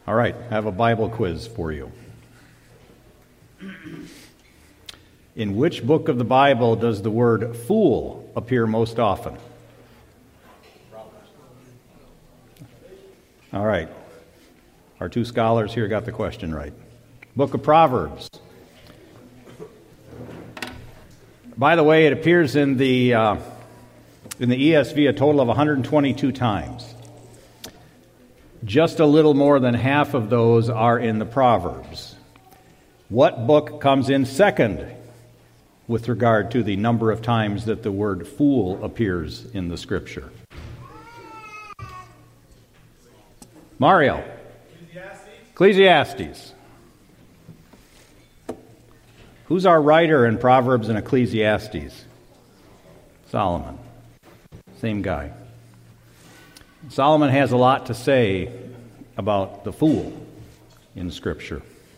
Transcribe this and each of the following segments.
All right, I have a Bible quiz for you. In which book of the Bible does the word fool appear most often? All right. Our two scholars here got the question right. Book of Proverbs. By the way, it appears in the ESV a total of 122 times. Just a little more than half of those are in the Proverbs. What book comes in second with regard to the number of times that the word fool appears in the Scripture? Mario. Ecclesiastes. Who's our writer in Proverbs and Ecclesiastes? Solomon. Same guy. Solomon has a lot to say about the fool in Scripture.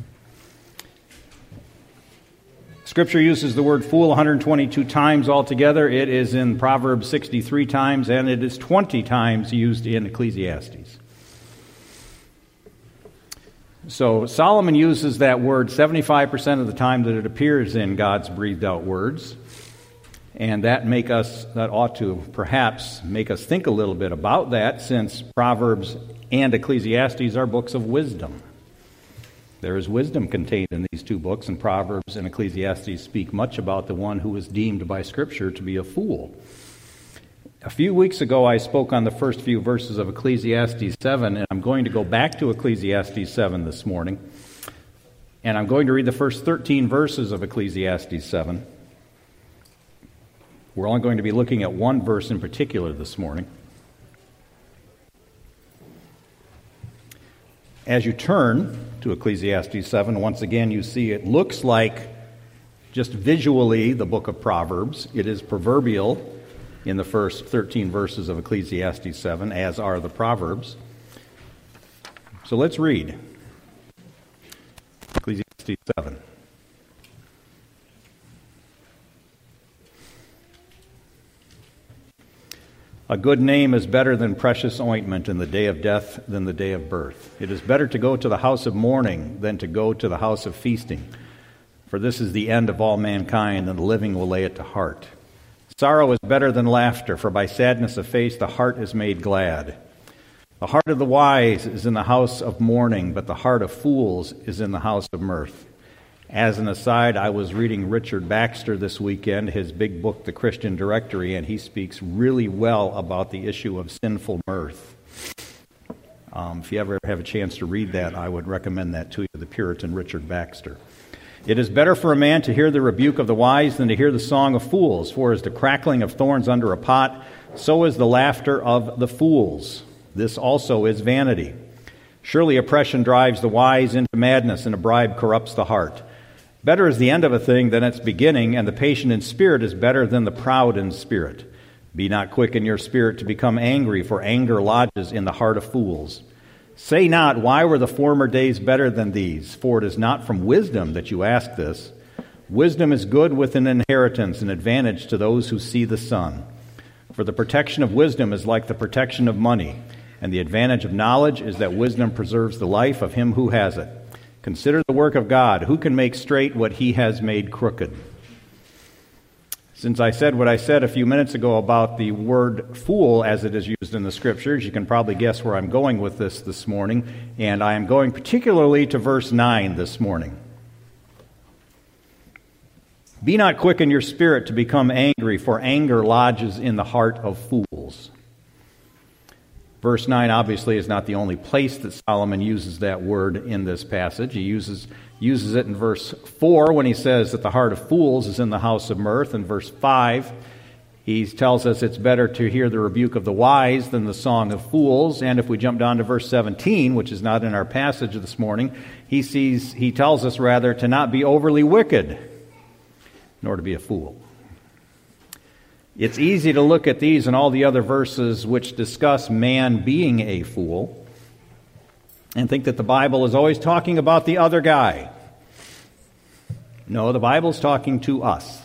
Scripture uses the word fool 122 times altogether. It is in Proverbs 63 times, and it is 20 times used in Ecclesiastes. So Solomon uses that word 75% of the time that it appears in God's breathed out words. And that ought to perhaps make us think a little bit about that, since Proverbs and Ecclesiastes are books of wisdom. There is wisdom contained in these two books, and Proverbs and Ecclesiastes speak much about the one who is deemed by Scripture to be a fool. A few weeks ago, I spoke on the first few verses of Ecclesiastes 7, and I'm going to go back to Ecclesiastes 7 this morning. And I'm going to read the first 13 verses of Ecclesiastes 7. We're only going to be looking at one verse in particular this morning. As you turn to Ecclesiastes 7, once again you see it looks like, just visually, the book of Proverbs. It is proverbial in the first 13 verses of Ecclesiastes 7, as are the Proverbs. So let's read Ecclesiastes 7. A good name is better than precious ointment, in the day of death than the day of birth. It is better to go to the house of mourning than to go to the house of feasting. For this is the end of all mankind, and the living will lay it to heart. Sorrow is better than laughter, for by sadness of face the heart is made glad. The heart of the wise is in the house of mourning, but the heart of fools is in the house of mirth. As an aside, I was reading Richard Baxter this weekend, his big book, The Christian Directory, and he speaks really well about the issue of sinful mirth. If you ever have a chance to read that, I would recommend that to you, the Puritan Richard Baxter. It is better for a man to hear the rebuke of the wise than to hear the song of fools, for as the crackling of thorns under a pot, so is the laughter of the fools. This also is vanity. Surely oppression drives the wise into madness, and a bribe corrupts the heart. Better is the end of a thing than its beginning, and the patient in spirit is better than the proud in spirit. Be not quick in your spirit to become angry, for anger lodges in the heart of fools. Say not, why were the former days better than these? For it is not from wisdom that you ask this. Wisdom is good with an inheritance, an advantage to those who see the sun. For the protection of wisdom is like the protection of money, and the advantage of knowledge is that wisdom preserves the life of him who has it. Consider the work of God. Who can make straight what he has made crooked? Since I said what I said a few minutes ago about the word fool as it is used in the Scriptures, you can probably guess where I'm going with this morning, and I am going particularly to verse 9 this morning. Be not quick in your spirit to become angry, for anger lodges in the heart of fools. Verse 9 obviously is not the only place that Solomon uses that word in this passage. He uses it in verse 4 when he says that the heart of fools is in the house of mirth. In verse 5, he tells us it's better to hear the rebuke of the wise than the song of fools. And if we jump down to verse 17, which is not in our passage this morning, he tells us rather to not be overly wicked, nor to be a fool. It's easy to look at these and all the other verses which discuss man being a fool and think that the Bible is always talking about the other guy. No, the Bible's talking to us.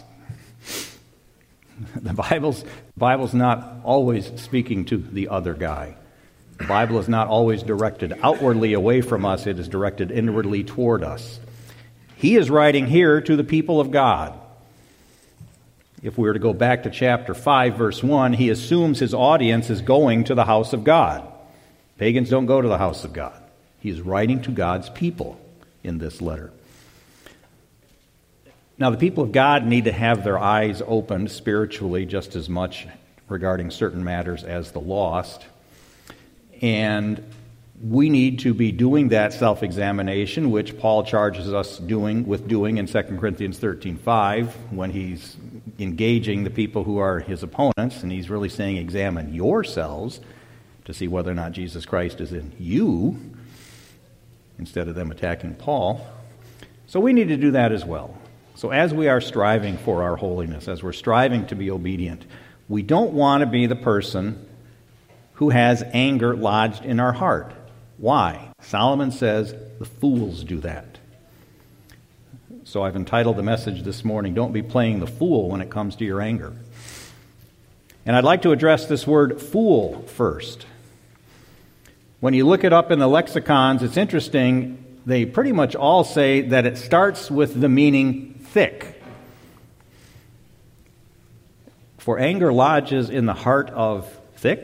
The Bible's not always speaking to the other guy. The Bible is not always directed outwardly away from us. It is directed inwardly toward us. He is writing here to the people of God. If we were to go back to chapter 5, verse 1, he assumes his audience is going to the house of God. Pagans don't go to the house of God. He is writing to God's people in this letter. Now, the people of God need to have their eyes opened spiritually just as much regarding certain matters as the lost. And we need to be doing that self-examination, which Paul charges us doing in 2 Corinthians 13:5, when he's engaging the people who are his opponents, and he's really saying, examine yourselves to see whether or not Jesus Christ is in you, instead of them attacking Paul. So we need to do that as well. So as we are striving for our holiness, as we're striving to be obedient, we don't want to be the person who has anger lodged in our heart. Why? Solomon says the fools do that. So I've entitled the message this morning, Don't Be Playing the Fool When It Comes to Your Anger. And I'd like to address this word fool first. When you look it up in the lexicons, it's interesting. They pretty much all say that it starts with the meaning thick. For anger lodges in the heart of thick.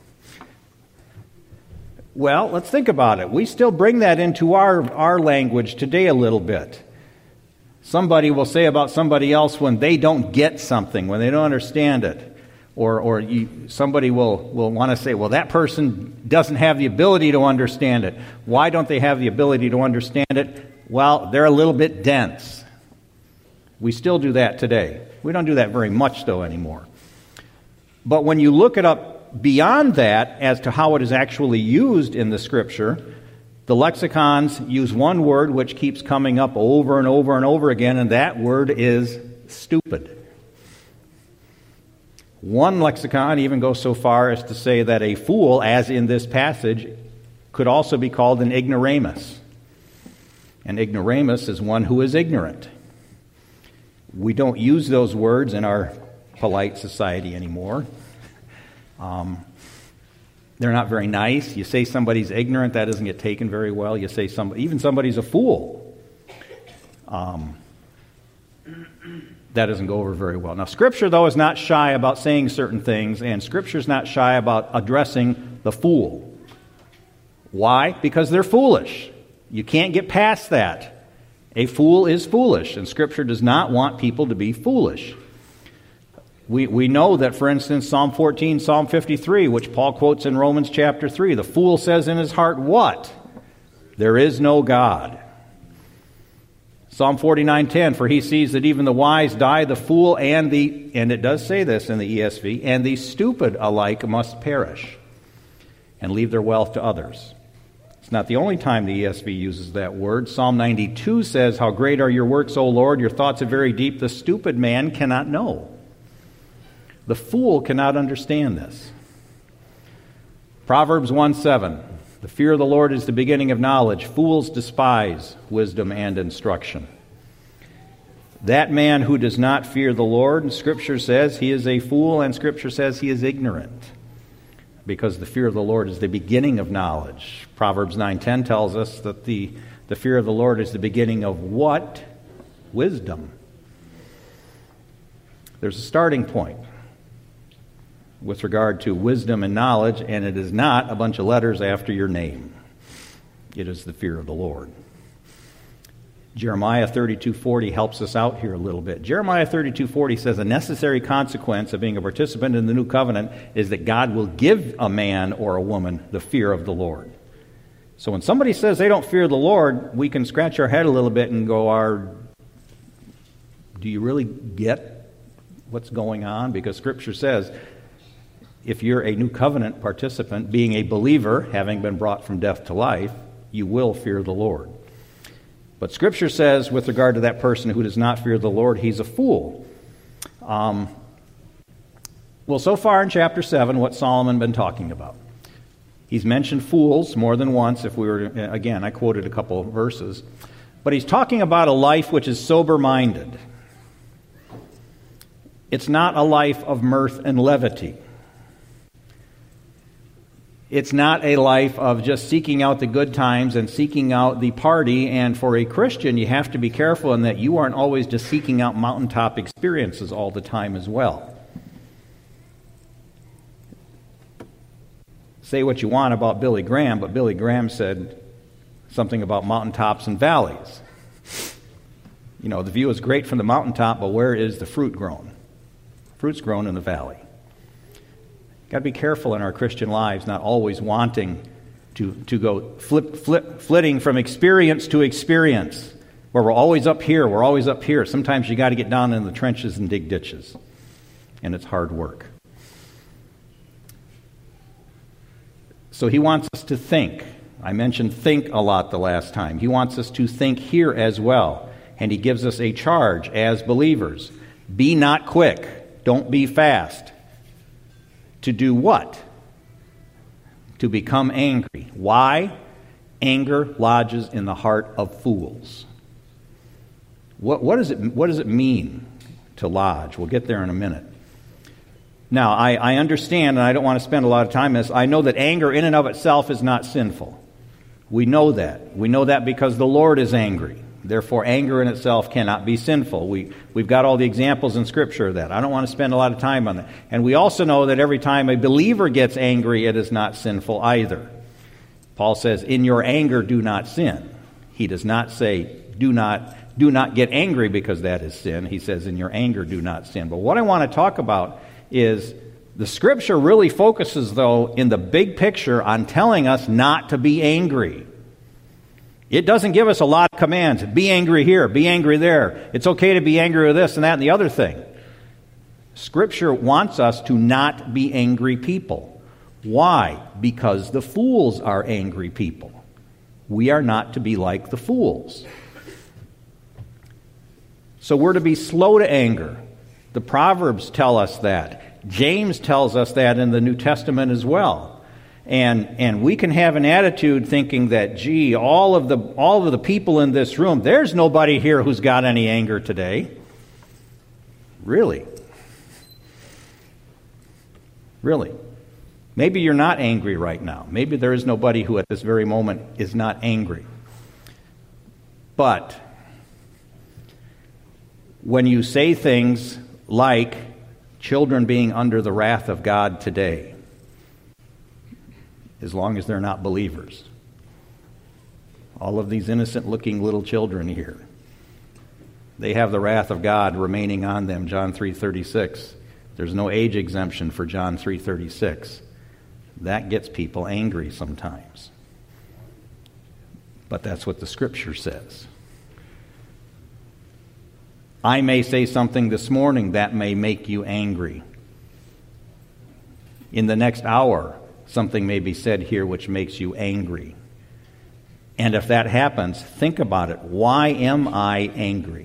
Well, let's think about it. We still bring that into our language today a little bit. Somebody will say about somebody else when they don't get something, when they don't understand it. Or somebody will want to say, well, that person doesn't have the ability to understand it. Why don't they have the ability to understand it? Well, they're a little bit dense. We still do that today. We don't do that very much, though, anymore. But when you look it up beyond that as to how it is actually used in the Scripture, the lexicons use one word which keeps coming up over and over and over again, and that word is stupid. One lexicon even goes so far as to say that a fool, as in this passage, could also be called an ignoramus. An ignoramus is one who is ignorant. We don't use those words in our polite society anymore. They're not very nice. You say somebody's ignorant, that doesn't get taken very well. You say even somebody's a fool. That doesn't go over very well. Now, Scripture, though, is not shy about saying certain things, and Scripture's not shy about addressing the fool. Why? Because they're foolish. You can't get past that. A fool is foolish, and Scripture does not want people to be foolish. We know that, for instance, Psalm 14, Psalm 53, which Paul quotes in Romans chapter 3, the fool says in his heart, what? There is no God. Psalm 49:10, for he sees that even the wise die, the fool and it does say this in the ESV, and the stupid alike must perish and leave their wealth to others. It's not the only time the ESV uses that word. Psalm 92 says, how great are your works, O Lord, your thoughts are very deep, the stupid man cannot know. The fool cannot understand this. Proverbs 1:7, the fear of the Lord is the beginning of knowledge. Fools despise wisdom and instruction. That man who does not fear the Lord, Scripture says he is a fool, and Scripture says he is ignorant, because the fear of the Lord is the beginning of knowledge. Proverbs 9:10 tells us that the fear of the Lord is the beginning of what? Wisdom. There's a starting point with regard to wisdom and knowledge, and it is not a bunch of letters after your name. It is the fear of the Lord. Jeremiah 32:40 helps us out here a little bit. Jeremiah 32:40 says a necessary consequence of being a participant in the new covenant is that God will give a man or a woman the fear of the Lord. So when somebody says they don't fear the Lord, we can scratch our head a little bit and go, do you really get what's going on? Because Scripture says, if you're a new covenant participant, being a believer, having been brought from death to life, you will fear the Lord. But Scripture says, with regard to that person who does not fear the Lord, he's a fool. Well, so far in chapter 7, what's Solomon been talking about? He's mentioned fools more than once. Again, I quoted a couple of verses. But he's talking about a life which is sober-minded. It's not a life of mirth and levity. It's not a life of just seeking out the good times and seeking out the party. And for a Christian, you have to be careful in that you aren't always just seeking out mountaintop experiences all the time as well. Say what you want about Billy Graham, but Billy Graham said something about mountaintops and valleys. You know, the view is great from the mountaintop, but where is the fruit grown? Fruit's grown in the valley. Got to be careful in our Christian lives, not always wanting to go flitting from experience to experience, where we're always up here, we're always up here. Sometimes you got to get down in the trenches and dig ditches, and it's hard work. So he wants us to think. I mentioned think a lot the last time. He wants us to think here as well. And he gives us a charge as believers. Be not quick. Don't be fast. To do what? To become angry. Why? Anger lodges in the heart of fools. What does it mean to lodge? We'll get there in a minute. Now, I understand, and I don't want to spend a lot of time on this. I know that anger in and of itself is not sinful. We know that. We know that because the Lord is angry. Therefore, anger in itself cannot be sinful. We've got all the examples in Scripture of that. I don't want to spend a lot of time on that. And we also know that every time a believer gets angry, it is not sinful either. Paul says, in your anger, do not sin. He does not say, do not get angry because that is sin. He says, in your anger, do not sin. But what I want to talk about is the Scripture really focuses, though, in the big picture on telling us not to be angry. It doesn't give us a lot of commands. Be angry here, be angry there. It's okay to be angry with this and that and the other thing. Scripture wants us to not be angry people. Why? Because the fools are angry people. We are not to be like the fools. So we're to be slow to anger. The Proverbs tell us that. James tells us that in the New Testament as well. And we can have an attitude thinking that, gee, all of the people in this room, there's nobody here who's got any anger today. Really? Really? Maybe you're not angry right now. Maybe there is nobody who at this very moment is not angry. But when you say things like children being under the wrath of God today, as long as they're not believers, all of these innocent-looking little children here, they have the wrath of God remaining on them, John 3:36. There's no age exemption for John 3:36. That gets people angry sometimes. But that's what the Scripture says. I may say something this morning that may make you angry. In the next hour, something may be said here which makes you angry. And if that happens, think about it. Why am I angry?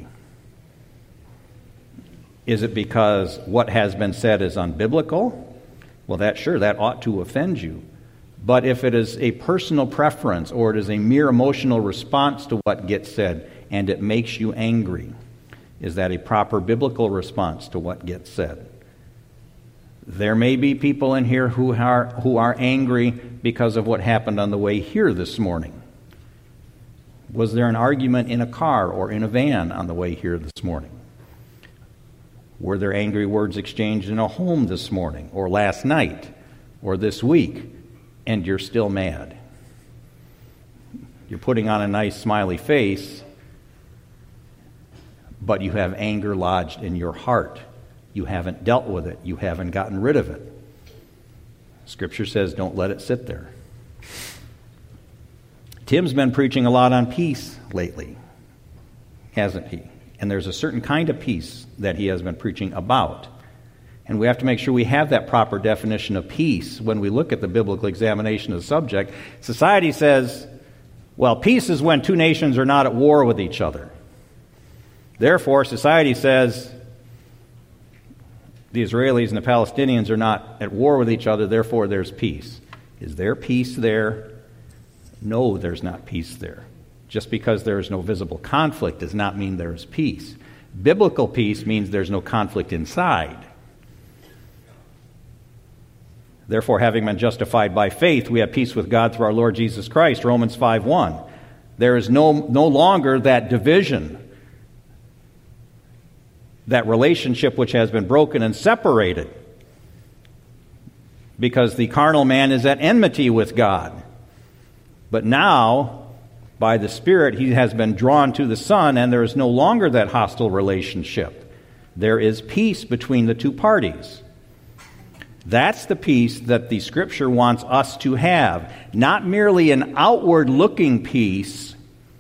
Is it because what has been said is unbiblical? Well, that ought to offend you. But if it is a personal preference or it is a mere emotional response to what gets said and it makes you angry, is that a proper biblical response to what gets said? There may be people in here who are angry because of what happened on the way here this morning. Was there an argument in a car or in a van on the way here this morning? Were there angry words exchanged in a home this morning or last night or this week, and you're still mad? You're putting on a nice smiley face, but you have anger lodged in your heart. You haven't dealt with it. You haven't gotten rid of it. Scripture says don't let it sit there. Tim's been preaching a lot on peace lately, hasn't he? And there's a certain kind of peace that he has been preaching about. And we have to make sure we have that proper definition of peace when we look at the biblical examination of the subject. Society says, well, peace is when two nations are not at war with each other. Therefore, society says the Israelis and the Palestinians are not at war with each other, therefore there's peace. Is there peace there? No, there's not peace there. Just because there is no visible conflict does not mean there is peace. Biblical peace means there's no conflict inside. Therefore, having been justified by faith, we have peace with God through our Lord Jesus Christ, Romans 5:1. There is no longer that division, that relationship which has been broken and separated, because the carnal man is at enmity with God. But now, by the Spirit, he has been drawn to the Son, and there is no longer that hostile relationship. There is peace between the two parties. That's the peace that the Scripture wants us to have. Not merely an outward-looking peace.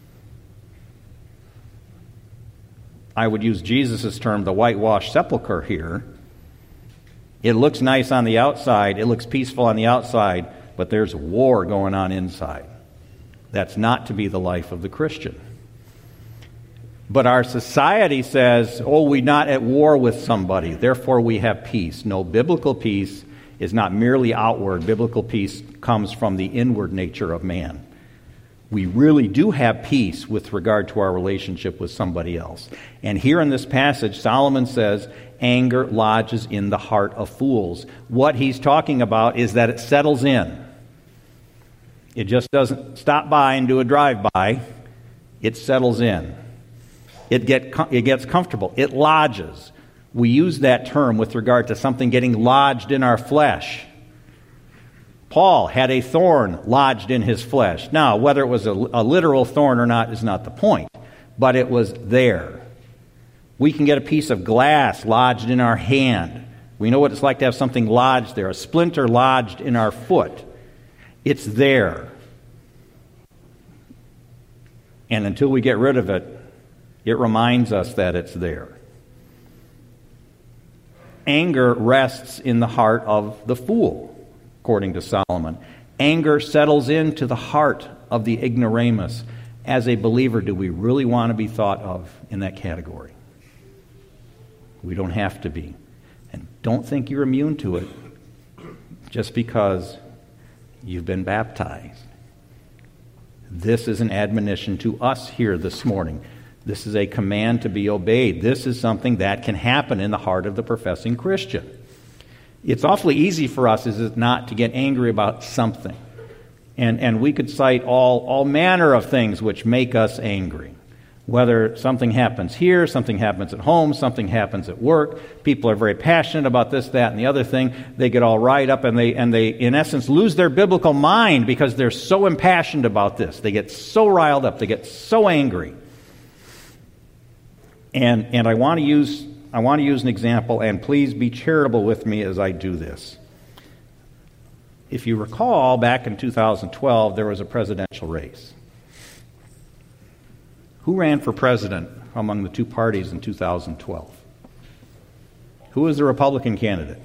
I would use Jesus' term, the whitewashed sepulcher here. It looks nice on the outside, it looks peaceful on the outside, but there's war going on inside. That's not to be the life of the Christian. But our society says, we're not at war with somebody, therefore we have peace. No, biblical peace is not merely outward. Biblical peace comes from the inward nature of man. We really do have peace with regard to our relationship with somebody else. And here in this passage, Solomon says, anger lodges in the heart of fools. What he's talking about is that it settles in. It just doesn't stop by and do a drive-by. It settles in. It gets comfortable. It lodges. We use that term with regard to something getting lodged in our flesh. Paul had a thorn lodged in his flesh. Now, whether it was a literal thorn or not is not the point, but it was there. We can get a piece of glass lodged in our hand. We know what it's like to have something lodged there, a splinter lodged in our foot. It's there. And until we get rid of it, it reminds us that it's there. Anger rests in the heart of the fool, according to Solomon. Anger settles into the heart of the ignoramus. As a believer, do we really want to be thought of in that category? We don't have to be. And don't think you're immune to it just because you've been baptized. This is an admonition to us here this morning. This is a command to be obeyed. This is something that can happen in the heart of the professing Christian. It's awfully easy for us, is it not, to get angry about something. And we could cite all manner of things which make us angry. Whether something happens here, something happens at home, something happens at work. People are very passionate about this, that, and the other thing. They get all riled up and they in essence lose their biblical mind because they're so impassioned about this. They get so riled up, they get so angry. And I want to use an example, and please be charitable with me as I do this. If you recall, back in 2012, there was a presidential race. Who ran for president among the two parties in 2012? Who was the Republican candidate?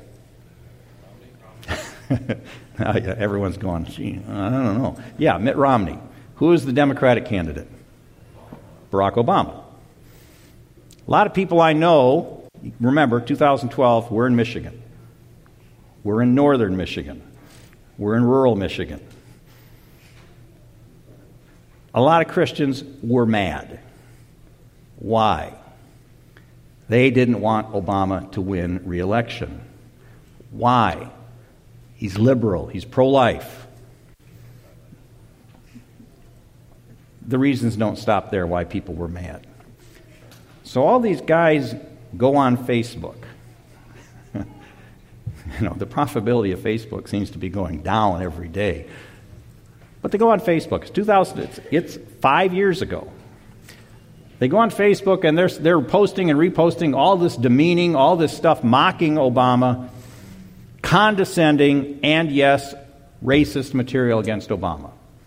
Everyone's going, gee, I don't know. Yeah, Mitt Romney. Who was the Democratic candidate? Barack Obama. A lot of people I know, remember, 2012, we're in Michigan. We're in northern Michigan. We're in rural Michigan. A lot of Christians were mad. Why? They didn't want Obama to win re-election. Why? He's liberal. He's pro-life. The reasons don't stop there why people were mad. So all these guys go on Facebook. The profitability of Facebook seems to be going down every day. But they go on Facebook. It's 5 years ago. They go on Facebook and they're posting and reposting all this demeaning, all this stuff, mocking Obama, condescending, and yes, racist material against Obama.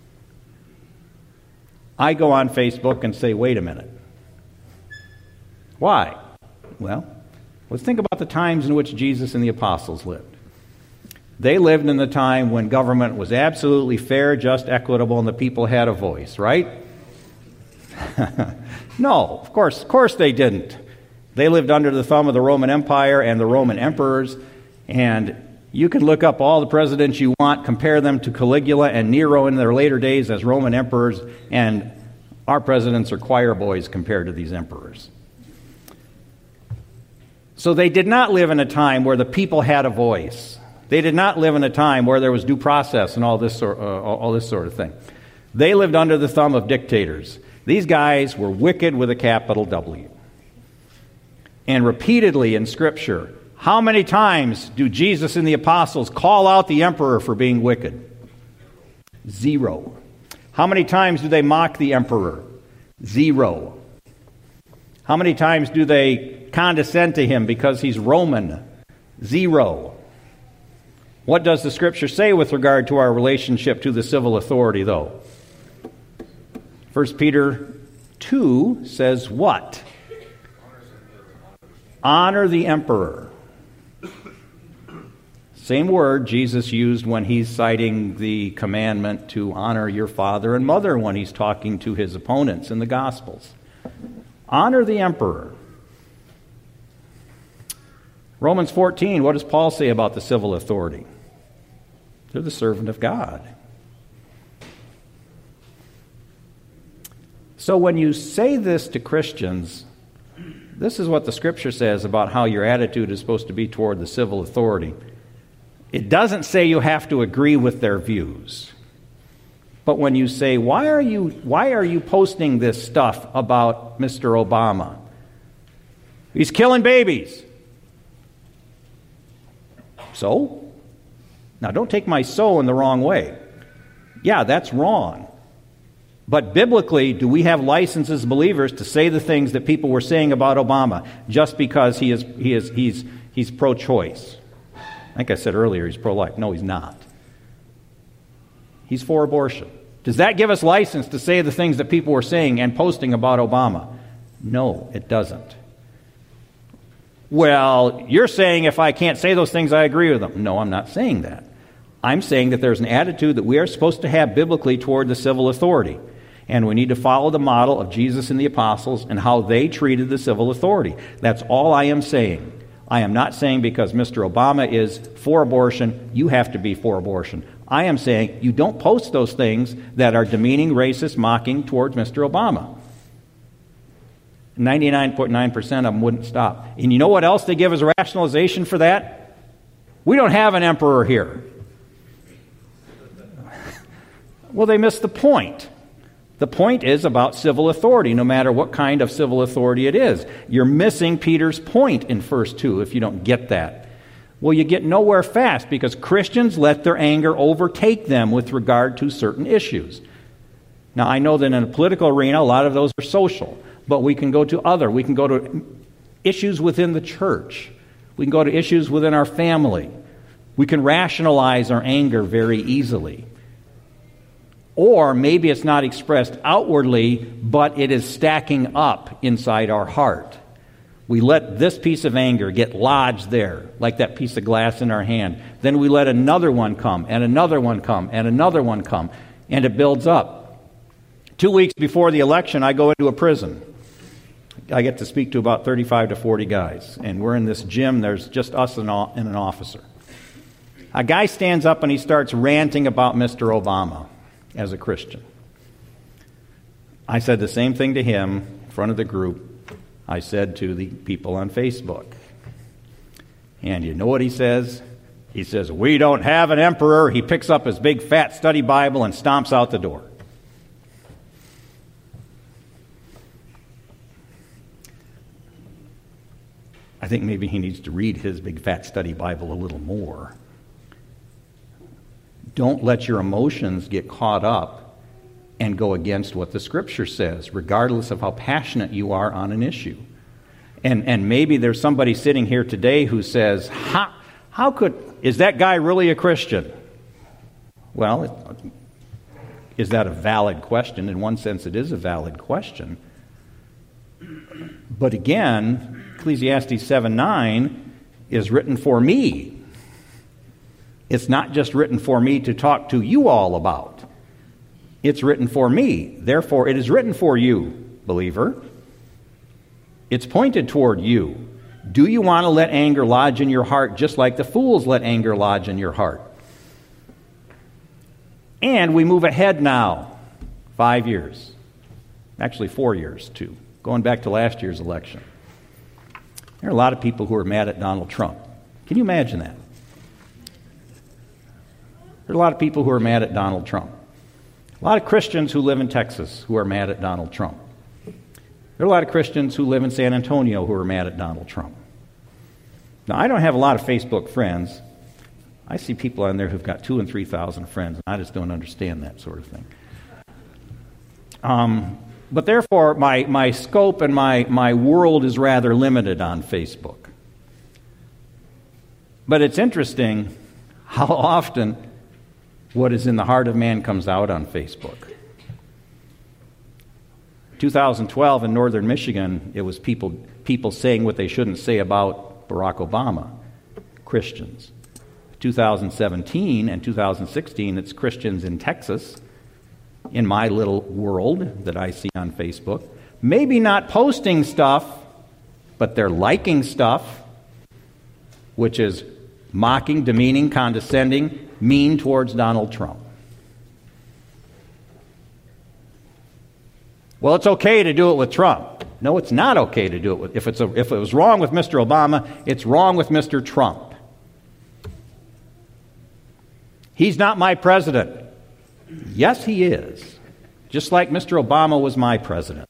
I go on Facebook and say, wait a minute. Why? Well, let's think about the times in which Jesus and the apostles lived. They lived in the time when government was absolutely fair, just, equitable, and the people had a voice, right? No, of course they didn't. They lived under the thumb of the Roman Empire and the Roman emperors, and you can look up all the presidents you want, compare them to Caligula and Nero in their later days as Roman emperors, and our presidents are choir boys compared to these emperors. So they did not live in a time where the people had a voice. They did not live in a time where there was due process and all this sort of thing. They lived under the thumb of dictators. These guys were wicked with a capital W. And repeatedly in Scripture, how many times do Jesus and the apostles call out the emperor for being wicked? 0. How many times do they mock the emperor? 0. How many times do they condescend to him because he's Roman? 0. What does the Scripture say with regard to our relationship to the civil authority, though? 1 Peter 2 says what? Honor the emperor. Same word Jesus used when he's citing the commandment to honor your father and mother when he's talking to his opponents in the Gospels. Honor the emperor. Romans 14, what does Paul say about the civil authority? They're the servant of God. So when you say this to Christians, this is what the Scripture says about how your attitude is supposed to be toward the civil authority. It doesn't say you have to agree with their views. But when you say, why are you posting this stuff about Mr. Obama? He's killing babies. So? Now don't take my so in the wrong way. Yeah, that's wrong. But biblically, do we have license as believers to say the things that people were saying about Obama just because he's pro-choice? Like I said earlier, he's pro-life. No, he's not. He's for abortion. Does that give us license to say the things that people were saying and posting about Obama? No, it doesn't. Well, you're saying if I can't say those things, I agree with them. No, I'm not saying that. I'm saying that there's an attitude that we are supposed to have biblically toward the civil authority. And we need to follow the model of Jesus and the apostles and how they treated the civil authority. That's all I am saying. I am not saying because Mr. Obama is for abortion, you have to be for abortion. I am saying you don't post those things that are demeaning, racist, mocking towards Mr. Obama. 99.9% of them wouldn't stop. And you know what else they give as rationalization for that? We don't have an emperor here. Well, they missed the point. The point is about civil authority, no matter what kind of civil authority it is. You're missing Peter's point in 1 2 if you don't get that. Well, you get nowhere fast because Christians let their anger overtake them with regard to certain issues. Now, I know that in a political arena, a lot of those are social, but we can go to issues within the church. We can go to issues within our family. We can rationalize our anger very easily. Or maybe it's not expressed outwardly, but it is stacking up inside our heart. We let this piece of anger get lodged there, like that piece of glass in our hand. Then we let another one come, and another one come, and another one come, and it builds up. 2 weeks before the election, I go into a prison. I get to speak to about 35 to 40 guys, and we're in this gym. There's just us and an officer. A guy stands up and he starts ranting about Mr. Obama. As a Christian. I said the same thing to him in front of the group I said to the people on Facebook. And you know what he says? He says, "We don't have an emperor." He picks up his big fat study Bible and stomps out the door. I think maybe he needs to read his big fat study Bible a little more. Don't let your emotions get caught up and go against what the Scripture says, regardless of how passionate you are on an issue. And maybe there's somebody sitting here today who says, is that guy really a Christian? Well, is that a valid question? In one sense, it is a valid question. But again, Ecclesiastes 7:9 is written for me. It's not just written for me to talk to you all about. It's written for me. Therefore, it is written for you, believer. It's pointed toward you. Do you want to let anger lodge in your heart just like the fools let anger lodge in your heart? And we move ahead now, 5 years. Actually, 4 years, too. Going back to last year's election. There are a lot of people who are mad at Donald Trump. Can you imagine that? There's a lot of people who are mad at Donald Trump. A lot of Christians who live in Texas who are mad at Donald Trump. There are a lot of Christians who live in San Antonio who are mad at Donald Trump. Now, I don't have a lot of Facebook friends. I see people on there who've got 2,000 and 3,000 friends, and I just don't understand that sort of thing. But therefore, my scope and my world is rather limited on Facebook. But it's interesting how often what is in the heart of man comes out on Facebook. 2012 in northern Michigan, it was people saying what they shouldn't say about Barack Obama, Christians. 2017 and 2016, it's Christians in Texas, in my little world that I see on Facebook. Maybe not posting stuff, but they're liking stuff, which is mocking, demeaning, condescending, mean towards Donald Trump. Well, it's okay to do it with Trump. No, it's not okay to do it with. If it was wrong with Mr. Obama, it's wrong with Mr. Trump. He's not my president. Yes, he is. Just like Mr. Obama was my president.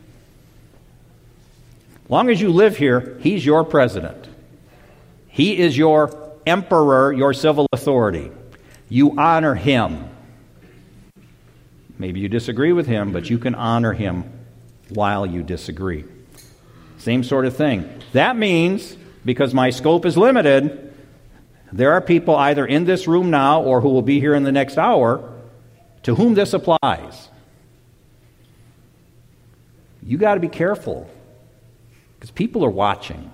As long as you live here, he's your president. He is your emperor, your civil authority. You honor him. Maybe you disagree with him, but you can honor him while you disagree. Same sort of thing. That means, because my scope is limited, there are people either in this room now or who will be here in the next hour to whom this applies. You got to be careful because people are watching.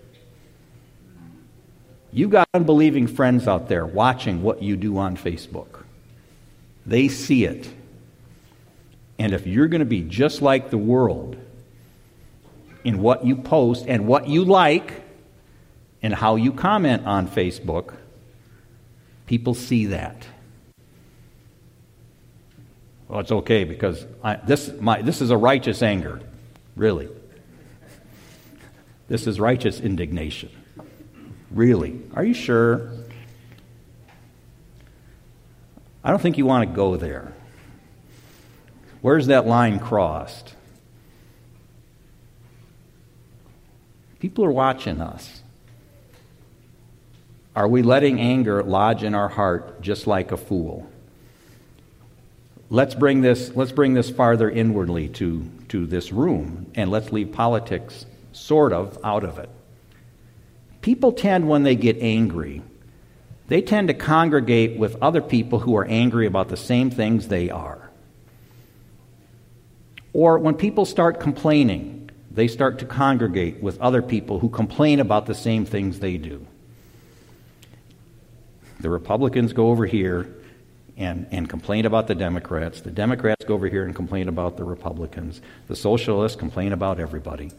You've got unbelieving friends out there watching what you do on Facebook. They see it. And if you're going to be just like the world in what you post and what you like and how you comment on Facebook, people see that. Well, it's okay because this is a righteous anger, really. This is righteous indignation. Really? Are you sure? I don't think you want to go there. Where's that line crossed? People are watching us. Are we letting anger lodge in our heart just like a fool? Let's bring this farther inwardly to this room, and let's leave politics sort of out of it. People tend, when they get angry, they tend to congregate with other people who are angry about the same things they are. Or when people start complaining, they start to congregate with other people who complain about the same things they do. The Republicans go over here and complain about the Democrats. The Democrats go over here and complain about the Republicans. The socialists complain about everybody.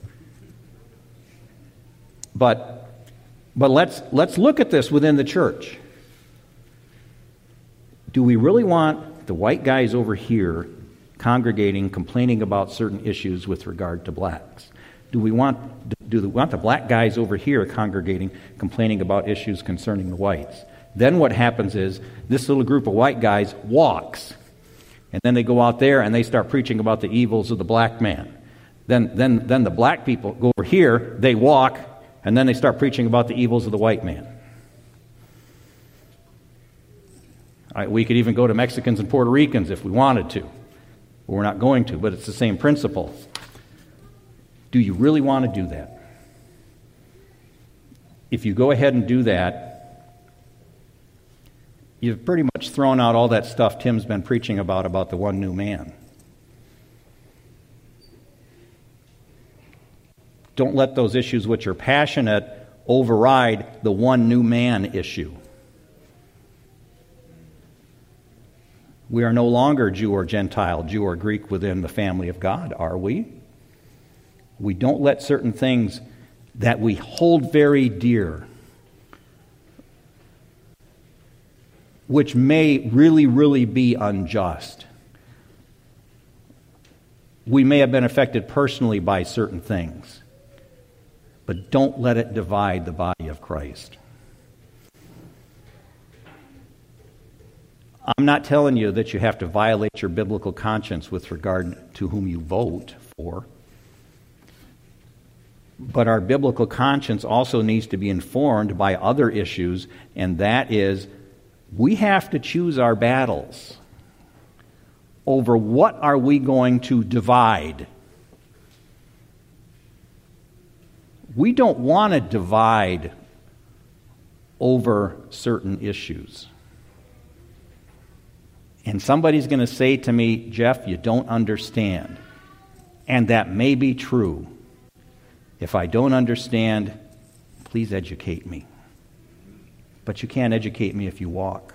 But let's look at this within the church. Do we really want the white guys over here congregating, complaining about certain issues with regard to blacks? Do we want the black guys over here congregating, complaining about issues concerning the whites? Then what happens is this little group of white guys walks, and then they go out there and they start preaching about the evils of the black man. Then the black people go over here, they walk, and then they start preaching about the evils of the white man. We could even go to Mexicans and Puerto Ricans if we wanted to. But we're not going to, but it's the same principle. Do you really want to do that? If you go ahead and do that, you've pretty much thrown out all that stuff Tim's been preaching about the one new man. Don't let those issues which are passionate override the one new man issue. We are no longer Jew or Gentile, Jew or Greek within the family of God, are we? We don't let certain things that we hold very dear, which may really, really be unjust. We may have been affected personally by certain things, but don't let it divide the body of Christ. I'm not telling you that you have to violate your biblical conscience with regard to whom you vote for. But our biblical conscience also needs to be informed by other issues, and that is we have to choose our battles over what are we going to divide. We don't want to divide over certain issues. And somebody's going to say to me, Jeff, you don't understand. And that may be true. If I don't understand, please educate me. But you can't educate me if you walk.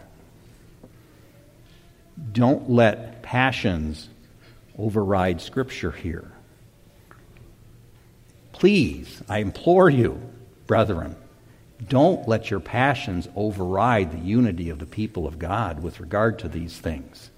Don't let passions override Scripture here. Please, I implore you, brethren, don't let your passions override the unity of the people of God with regard to these things.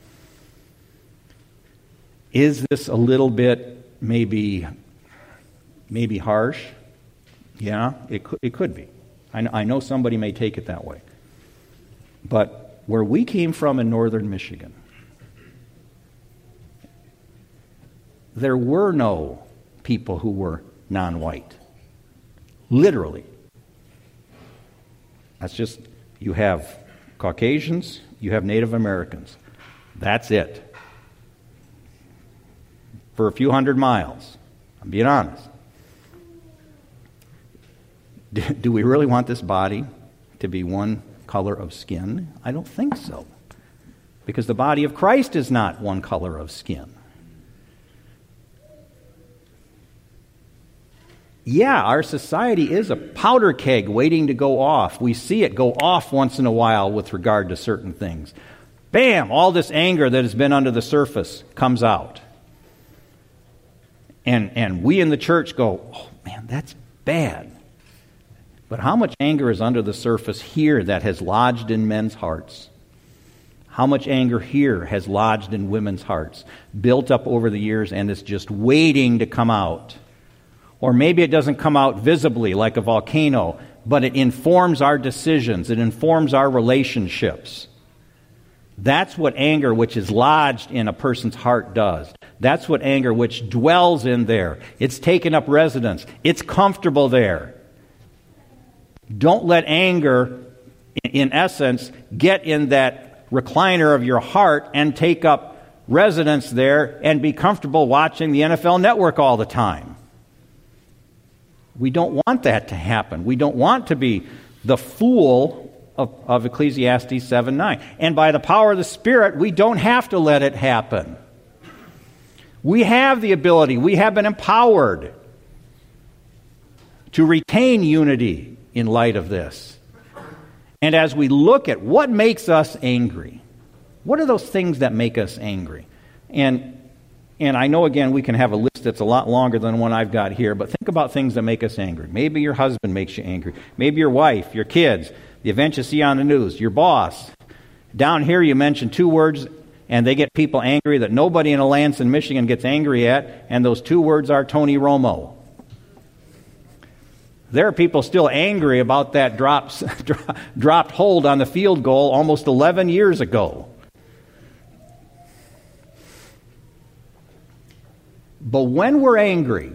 Is this a little bit maybe harsh? Yeah, it could be. I know somebody may take it that way. But where we came from in northern Michigan, there were no people who were non-white. Literally. That's just, you have Caucasians, you have Native Americans. That's it. For a few hundred miles. I'm being honest. Do we really want this body to be one color of skin? I don't think so. Because the body of Christ is not one color of skin. Yeah, our society is a powder keg waiting to go off. We see it go off once in a while with regard to certain things. Bam! All this anger that has been under the surface comes out. And we in the church go, oh man, that's bad. But how much anger is under the surface here that has lodged in men's hearts? How much anger here has lodged in women's hearts, built up over the years and is just waiting to come out? Or maybe it doesn't come out visibly like a volcano, but it informs our decisions. It informs our relationships. That's what anger which is lodged in a person's heart does. That's what anger which dwells in there. It's taken up residence. It's comfortable there. Don't let anger, in essence, get in that recliner of your heart and take up residence there and be comfortable watching the NFL Network all the time. We don't want that to happen. We don't want to be the fool of Ecclesiastes 7:9. And by the power of the Spirit, we don't have to let it happen. We have the ability, we have been empowered to retain unity in light of this. And as we look at what makes us angry, what are those things that make us angry? And I know, again, we can have a list that's a lot longer than one I've got here, but think about things that make us angry. Maybe your husband makes you angry. Maybe your wife, your kids, the events you see on the news, your boss. Down here you mention two words, and they get people angry that nobody in Alanson, Michigan gets angry at, and those two words are Tony Romo. There are people still angry about that dropped hold on the field goal almost 11 years ago. But when we're angry,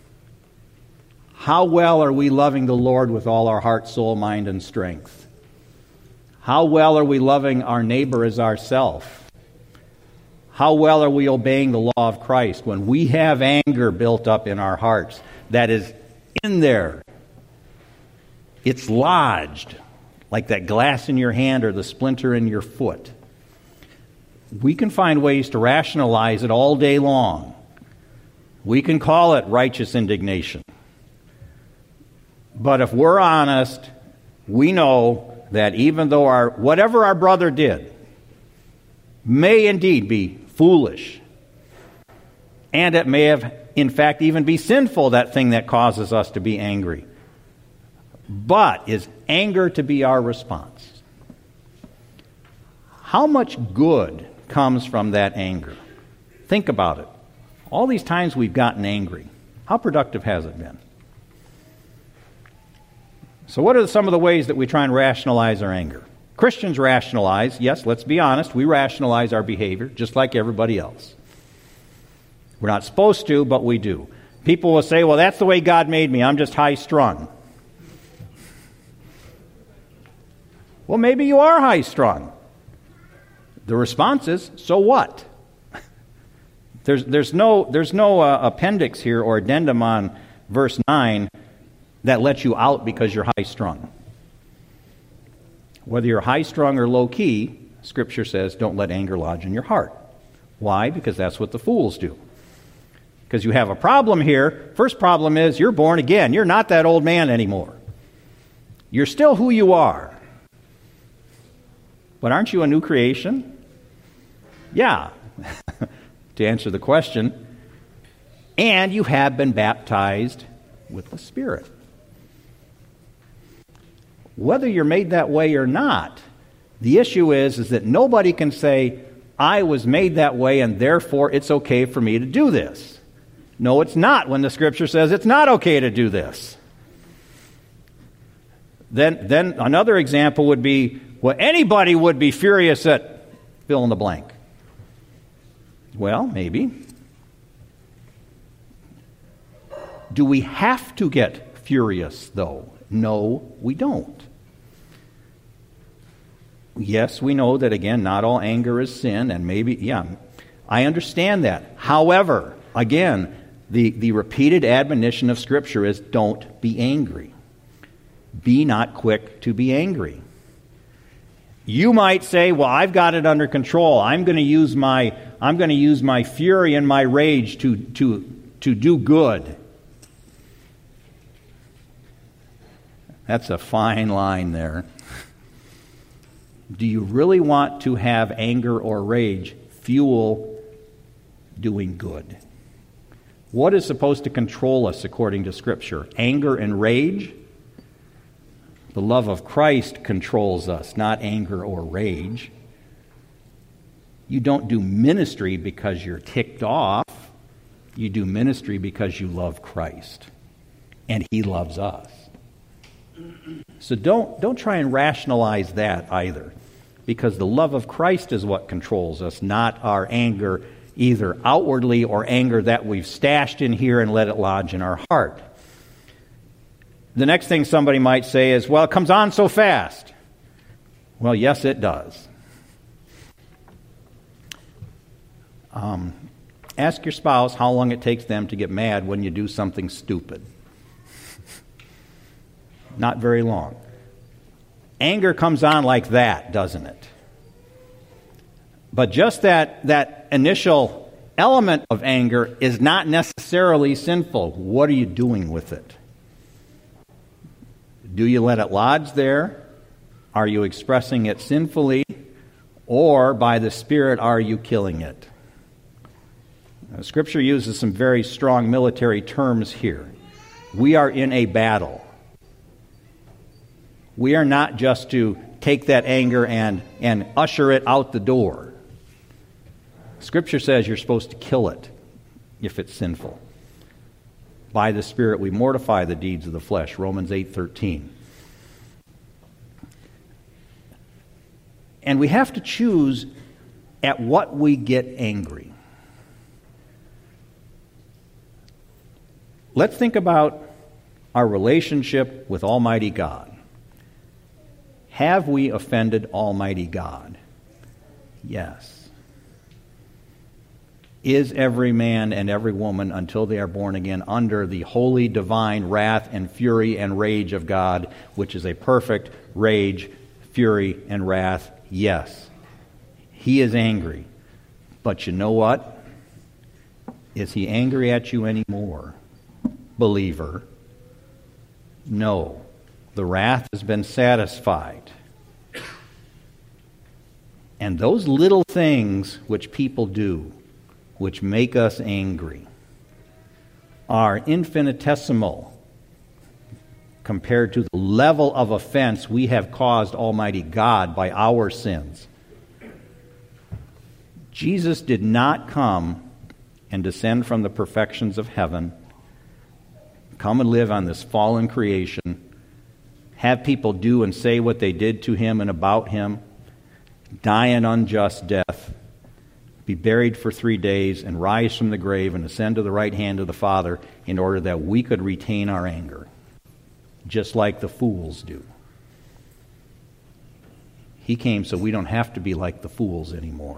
how well are we loving the Lord with all our heart, soul, mind, and strength? How well are we loving our neighbor as ourselves? How well are we obeying the law of Christ when we have anger built up in our hearts that is in there? It's lodged like that glass in your hand or the splinter in your foot. We can find ways to rationalize it all day long. We can call it righteous indignation. But if we're honest, we know that even though whatever our brother did may indeed be foolish, and it may have, in fact, even be sinful, that thing that causes us to be angry. But is anger to be our response? How much good comes from that anger? Think about it. All these times we've gotten angry, how productive has it been? So what are some of the ways that we try and rationalize our anger? Christians rationalize. Yes, let's be honest. We rationalize our behavior just like everybody else. We're not supposed to, but we do. People will say, well, that's the way God made me. I'm just high-strung. Well, maybe you are high-strung. The response is, so what? There's no appendix here or addendum on verse 9 that lets you out because you're high-strung. Whether you're high-strung or low-key, Scripture says don't let anger lodge in your heart. Why? Because that's what the fools do. Because you have a problem here. First problem is you're born again. You're not that old man anymore. You're still who you are. But aren't you a new creation? Yeah, to answer the question. And you have been baptized with the Spirit. Whether you're made that way or not, the issue is that nobody can say, I was made that way and therefore it's okay for me to do this. No, it's not when the Scripture says it's not okay to do this. Then another example would be, well, anybody would be furious at fill in the blank. Well, maybe. Do we have to get furious, though? No, we don't. Yes, we know that, again, not all anger is sin, and maybe, yeah, I understand that. However, again, the repeated admonition of Scripture is don't be angry. Be not quick to be angry. You might say, well, I've got it under control. I'm going to use my fury and my rage to do good. That's a fine line there. Do you really want to have anger or rage fuel doing good? What is supposed to control us according to Scripture? Anger and rage? The love of Christ controls us, not anger or rage. You don't do ministry because you're ticked off. You do ministry because you love Christ, and He loves us. So don't try and rationalize that either, because the love of Christ is what controls us, not our anger, either outwardly or anger that we've stashed in here and let it lodge in our heart. The next thing somebody might say is, well, it comes on so fast. Well, yes, it does. Ask your spouse how long it takes them to get mad when you do something stupid. Not very long. Anger comes on like that, doesn't it? But just that initial element of anger is not necessarily sinful. What are you doing with it? Do you let it lodge there? Are you expressing it sinfully? Or by the Spirit, are you killing it? Scripture uses some very strong military terms here. We are in a battle. We are not just to take that anger and usher it out the door. Scripture says you're supposed to kill it if it's sinful. By the Spirit we mortify the deeds of the flesh, Romans 8:13. And we have to choose at what we get angry. Let's think about our relationship with Almighty God. Have we offended Almighty God? Yes. Is every man and every woman, until they are born again, under the holy, divine wrath and fury and rage of God, which is a perfect rage, fury, and wrath? Yes. He is angry. But you know what? Is He angry at you anymore, believer? No. The wrath has been satisfied. And those little things which people do, which make us angry, are infinitesimal compared to the level of offense we have caused Almighty God by our sins. Jesus did not come and descend from the perfections of heaven, come and live on this fallen creation, have people do and say what they did to him and about him, die an unjust death, be buried for 3 days, and rise from the grave and ascend to the right hand of the Father in order that we could retain our anger, just like the fools do. He came so we don't have to be like the fools anymore.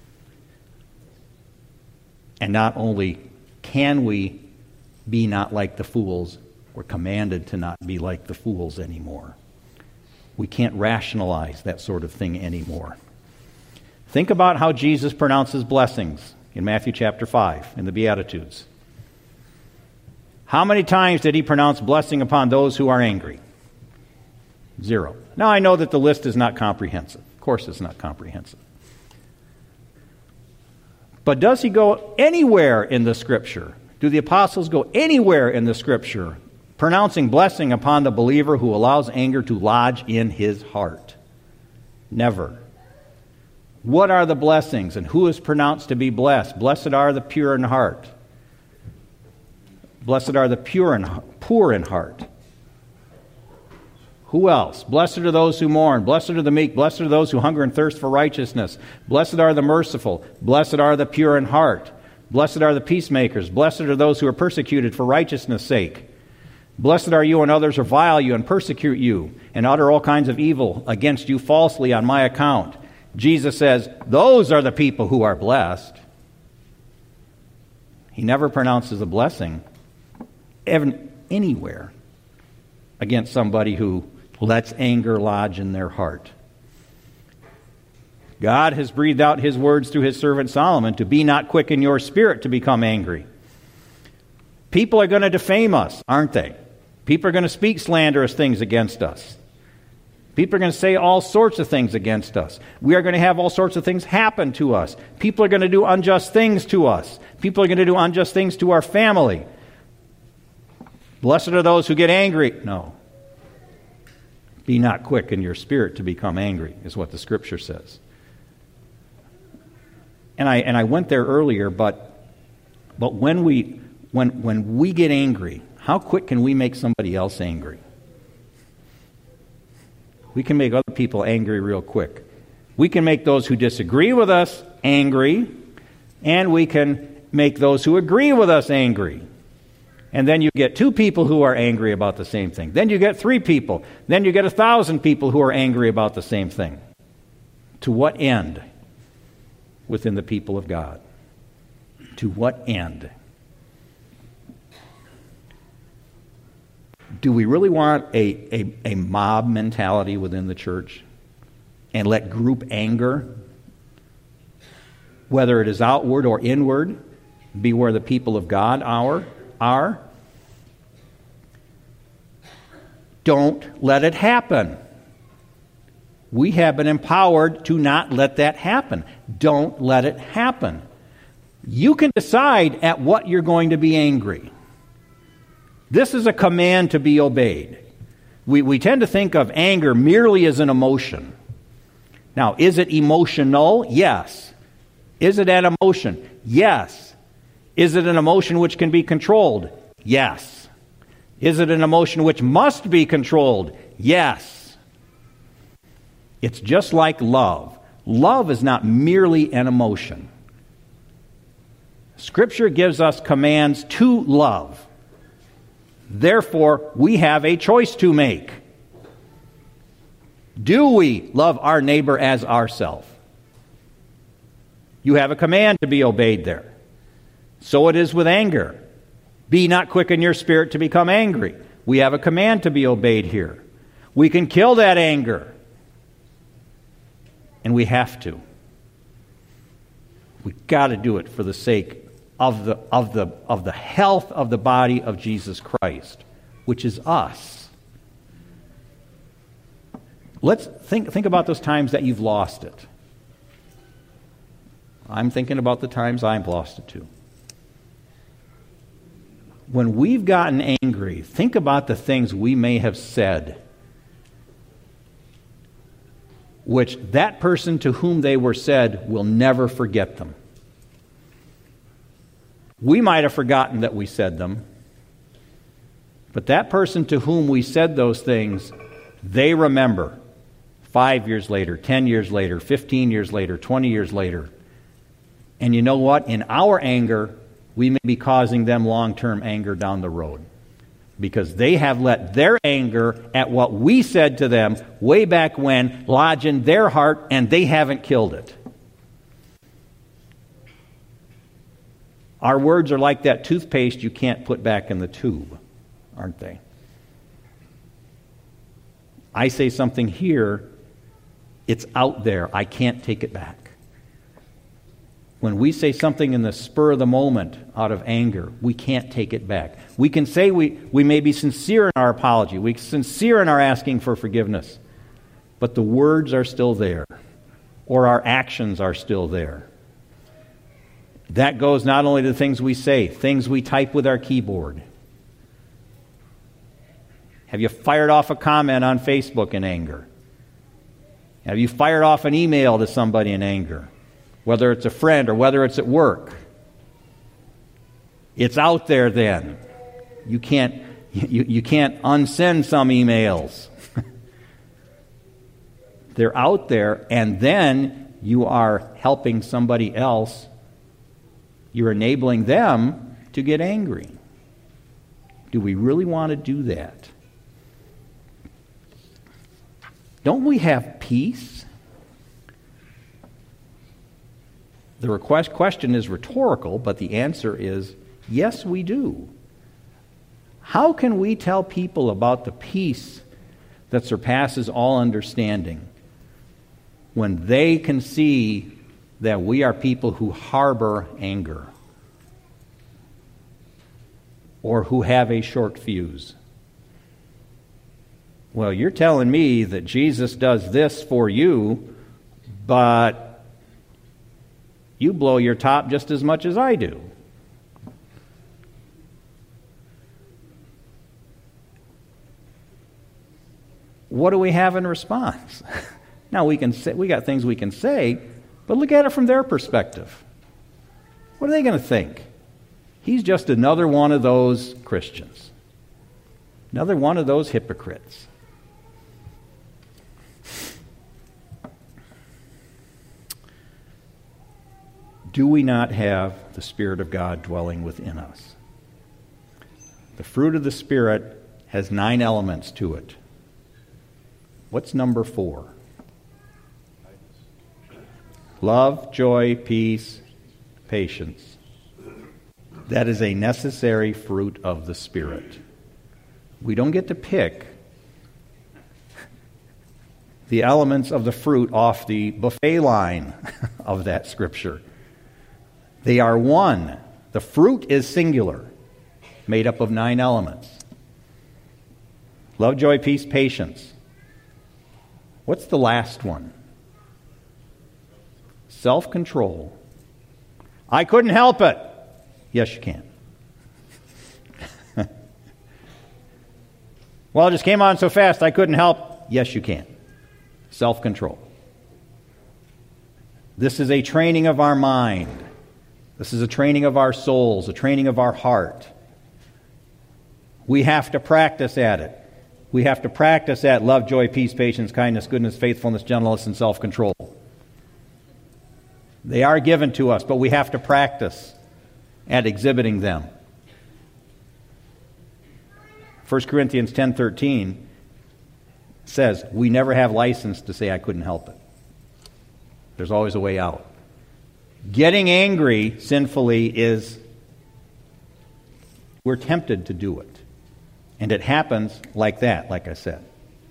And not only can we be not like the fools, we're commanded to not be like the fools anymore. We can't rationalize that sort of thing anymore. Think about how Jesus pronounces blessings in Matthew chapter 5 in the Beatitudes. How many times did he pronounce blessing upon those who are angry? 0. Now I know that the list is not comprehensive. Of course it's not comprehensive. But does he go anywhere in the Scripture? Do the apostles go anywhere in the Scripture pronouncing blessing upon the believer who allows anger to lodge in his heart? Never. What are the blessings, and who is pronounced to be blessed? Blessed are the pure in heart. Blessed are the poor in heart. Who else? Blessed are those who mourn. Blessed are the meek. Blessed are those who hunger and thirst for righteousness. Blessed are the merciful. Blessed are the pure in heart. Blessed are the peacemakers. Blessed are those who are persecuted for righteousness' sake. Blessed are you when others revile you and persecute you and utter all kinds of evil against you falsely on my account. Jesus says, those are the people who are blessed. He never pronounces a blessing anywhere against somebody who lets anger lodge in their heart. God has breathed out his words through his servant Solomon to be not quick in your spirit to become angry. People are going to defame us, aren't they? People are going to speak slanderous things against us. People are going to say all sorts of things against us. We are going to have all sorts of things happen to us. People are going to do unjust things to us. People are going to do unjust things to our family. Blessed are those who get angry. No. Be not quick in your spirit to become angry, is what the Scripture says. And I went there earlier, but when we get angry, how quick can we make somebody else angry? We can make other people angry real quick. We can make those who disagree with us angry, and we can make those who agree with us angry. And then you get 2 people who are angry about the same thing. Then you get 3 people. Then you get 1,000 people who are angry about the same thing. To what end? Within the people of God. To what end? Do we really want a mob mentality within the church and let group anger, whether it is outward or inward, be where the people of God are? Don't let it happen. We have been empowered to not let that happen. Don't let it happen. You can decide at what you're going to be angry. This is a command to be obeyed. We tend to think of anger merely as an emotion. Now, is it emotional? Yes. Is it an emotion? Yes. Is it an emotion which can be controlled? Yes. Is it an emotion which must be controlled? Yes. It's just like love. Love is not merely an emotion. Scripture gives us commands to love. Therefore, we have a choice to make. Do we love our neighbor as ourselves? You have a command to be obeyed there. So it is with anger. Be not quick in your spirit to become angry. We have a command to be obeyed here. We can kill that anger. And we have to. We've got to do it for the sake of the health of the body of Jesus Christ, which is us. Let's think about those times that you've lost it. I'm thinking about the times I've lost it too. When we've gotten angry, think about the things we may have said, which that person to whom they were said will never forget them. We might have forgotten that we said them, but that person to whom we said those things They remember 5 years later, 10 years later, 15 years later, 20 years later. And you know what? In our anger, we may be causing them long-term anger down the road, because they have let their anger at what we said to them way back when lodge in their heart, and they haven't killed it. Our words are like that toothpaste you can't put back in the tube, aren't they? I say something here, it's out there. I can't take it back. When we say something in the spur of the moment out of anger, we can't take it back. We can say we may be sincere in our apology. We're sincere in our asking for forgiveness. But the words are still there, or our actions are still there. That goes not only to things we say, things we type with our keyboard. Have you fired off a comment on Facebook in anger? Have you fired off an email to somebody in anger? Whether it's a friend or whether it's at work. It's out there then. You can't unsend some emails. They're out there, and then you are helping somebody else. You're enabling them to get angry. Do we really want to do that? Don't we have peace? The question is rhetorical, but the answer is yes, we do. How can we tell people about the peace that surpasses all understanding when they can see that we are people who harbor anger or who have a short fuse? Well, you're telling me that Jesus does this for you, but you blow your top just as much as I do. What do we have in response? Now we got things we can say, but look at it from their perspective. What are they going to think? He's just another one of those Christians. Another one of those hypocrites. Do we not have the Spirit of God dwelling within us? The fruit of the Spirit has 9 elements to it. What's number 4? Love, joy, peace, patience. That is a necessary fruit of the Spirit. We don't get to pick the elements of the fruit off the buffet line of that scripture. They are one. The fruit is singular, made up of 9 elements. Love, joy, peace, patience. What's the last one? Self-control. I couldn't help it. Yes, you can. Well, it just came on so fast I couldn't help. Yes, you can. Self-control. This is a training of our mind. This is a training of our souls, a training of our heart. We have to practice at it. We have to practice at love, joy, peace, patience, kindness, goodness, faithfulness, gentleness, and self-control. They are given to us, but we have to practice at exhibiting them. 1 Corinthians 10:13 says, we never have license to say I couldn't help it. There's always a way out. Getting angry sinfully is, we're tempted to do it. And it happens like that, like I said.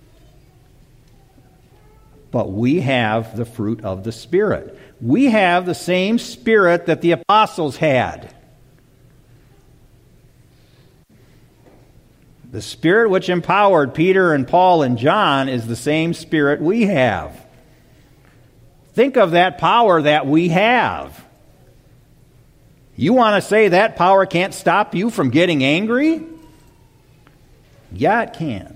But we have the fruit of the Spirit. We have the same Spirit that the apostles had. The Spirit which empowered Peter and Paul and John is the same Spirit we have. Think of that power that we have. You want to say that power can't stop you from getting angry? Yeah, it can.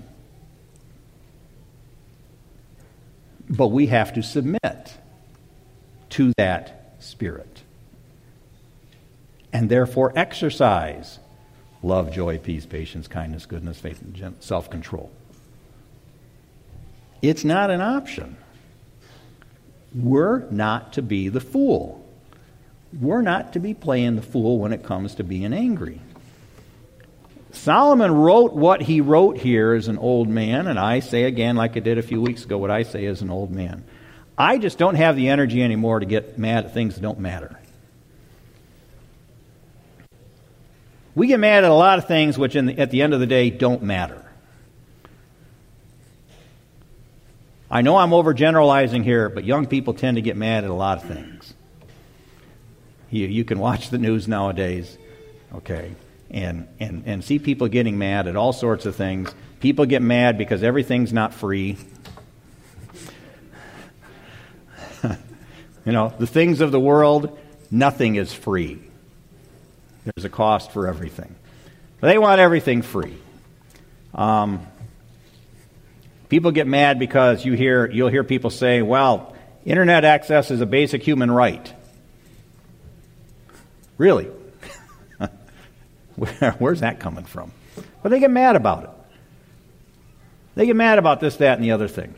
But we have to submit to that Spirit. And therefore exercise love, joy, peace, patience, kindness, goodness, faith, and self-control. It's not an option. We're not to be the fool. We're not to be playing the fool when it comes to being angry. Solomon wrote what he wrote here as an old man, and I say again, like I did a few weeks ago, what I say as an old man. I just don't have the energy anymore to get mad at things that don't matter. We get mad at a lot of things which at the end of the day don't matter. I know I'm overgeneralizing here, but young people tend to get mad at a lot of things. You can watch the news nowadays, okay, and see people getting mad at all sorts of things. People get mad because everything's not free. The things of the world, nothing is free. There's a cost for everything. But they want everything free. People get mad because you'll hear people say, well, internet access is a basic human right. Really? Where's that coming from? But they get mad about it. They get mad about this, that, and the other thing.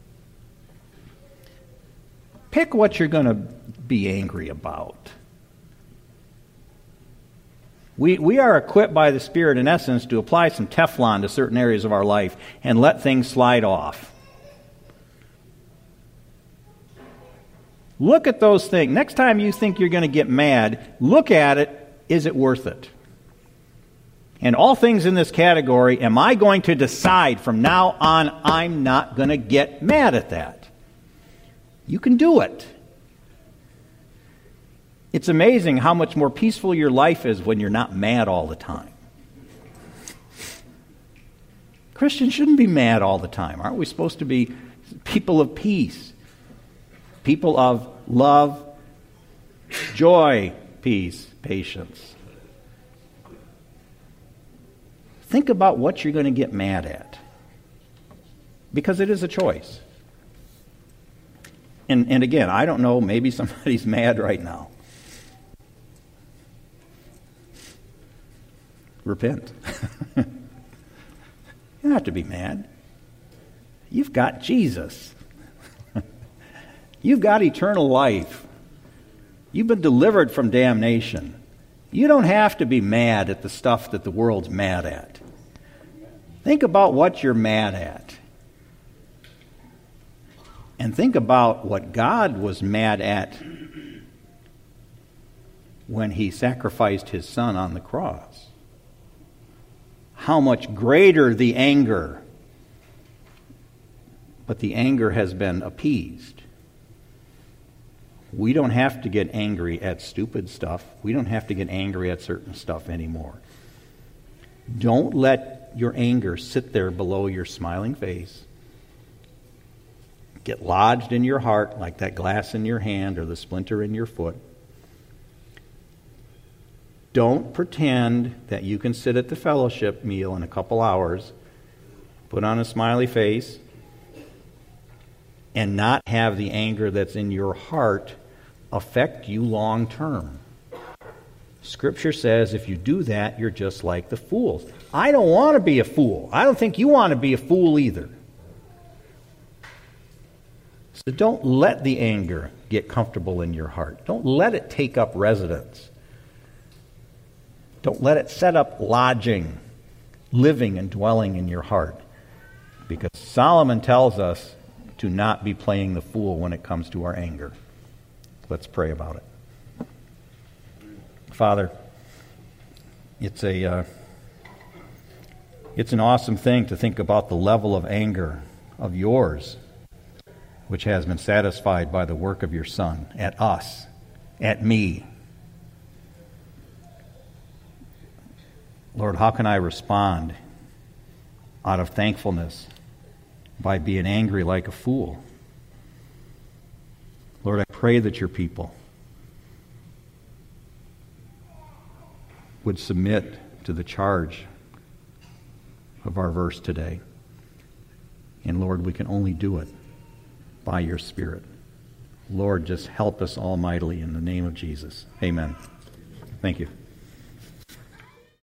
Pick what you're going to be angry about. We are equipped by the Spirit, in essence, to apply some Teflon to certain areas of our life and let things slide off. Look at those things. Next time you think you're going to get mad, look at it. Is it worth it? And all things in this category, am I going to decide from now on I'm not going to get mad at that? You can do it. It's amazing how much more peaceful your life is when you're not mad all the time. Christians shouldn't be mad all the time. Aren't we supposed to be people of peace? People of love, joy, peace, patience. Think about what you're going to get mad at. Because it is a choice. And again, I don't know, maybe somebody's mad right now. Repent. You don't have to be mad. You've got Jesus. You've got eternal life. You've been delivered from damnation. You don't have to be mad at the stuff that the world's mad at. Think about what you're mad at. And think about what God was mad at when He sacrificed His Son on the cross. How much greater the anger. But the anger has been appeased. We don't have to get angry at stupid stuff. We don't have to get angry at certain stuff anymore. Don't let your anger sit there below your smiling face. Get lodged in your heart like that glass in your hand or the splinter in your foot. Don't pretend that you can sit at the fellowship meal in a couple hours, put on a smiley face, and not have the anger that's in your heart affect you long term. Scripture says if you do that, you're just like the fools. I don't want to be a fool. I don't think you want to be a fool either. So don't let the anger get comfortable in your heart. Don't let it take up residence. Don't let it set up lodging, living and dwelling in your heart. Because Solomon tells us to not be playing the fool when it comes to our anger. Let's pray about it. Father, it's an awesome thing to think about the level of anger of yours, which has been satisfied by the work of your Son, at us, at me. Lord, how can I respond out of thankfulness by being angry like a fool? Lord, I pray that your people would submit to the charge of our verse today. And Lord, we can only do it by your Spirit. Lord, just help us almightily in the name of Jesus. Amen. Thank you.